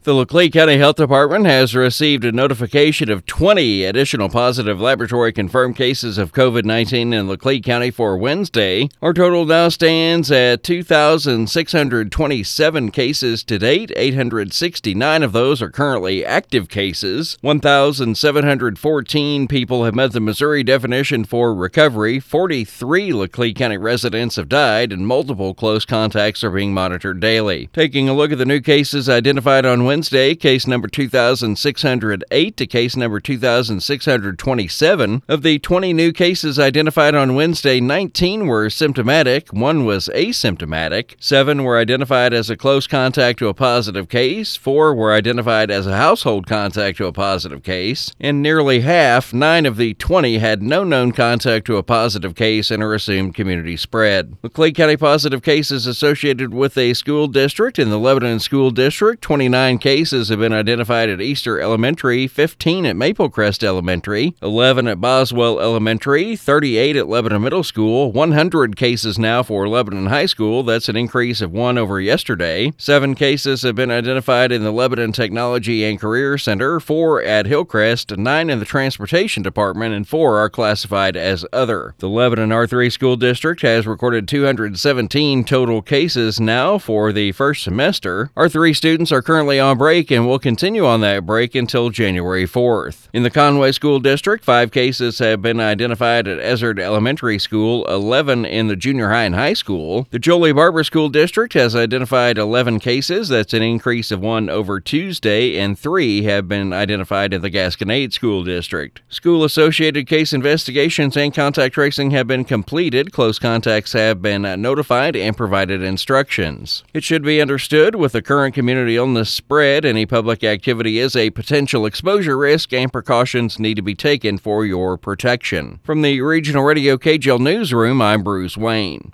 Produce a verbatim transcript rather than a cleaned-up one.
The Laclede County Health Department has received a notification of twenty additional positive laboratory confirmed cases of COVID nineteen in Laclede County for Wednesday. Our total now stands at two thousand six hundred twenty-seven cases to date. eight hundred sixty-nine of those are currently active cases. one thousand seven hundred fourteen people have met the Missouri definition for recovery. forty-three Laclede County residents have died, and multiple close contacts are being monitored daily. Taking a look at the new cases identified on Wednesday, case number two thousand six hundred eight to case number two thousand six hundred twenty-seven. Of the twenty new cases identified on Wednesday, nineteen were symptomatic, one was asymptomatic, seven were identified as a close contact to a positive case, four were identified as a household contact to a positive case, and nearly half, nine of the twenty, had no known contact to a positive case and are assumed community spread. Laclede County positive cases associated with a school district in the Lebanon School District: twenty-nine cases have been identified at Easter Elementary, fifteen at Maple Crest Elementary, eleven at Boswell Elementary, thirty-eight at Lebanon Middle School, one hundred cases now for Lebanon High School. That's an increase of one over yesterday. Seven cases have been identified in the Lebanon Technology and Career Center, four at Hillcrest, nine in the Transportation Department, and four are classified as other. The Lebanon R three School District has recorded two hundred seventeen total cases now for the first semester. R three students are currently on break and will continue on that break until January fourth. In the Conway School District, five cases have been identified at Ezard Elementary School, eleven in the junior high and high school. The Jolie Barber School District has identified eleven cases. That's an increase of one over Tuesday, and three have been identified in the Gasconade School District. School-associated case investigations and contact tracing have been completed. Close contacts have been notified and provided instructions. It should be understood with the current community illness spread, any public activity is a potential exposure risk, and precautions need to be taken for your protection. From the Regional Radio K J L Newsroom, I'm Bruce Wayne.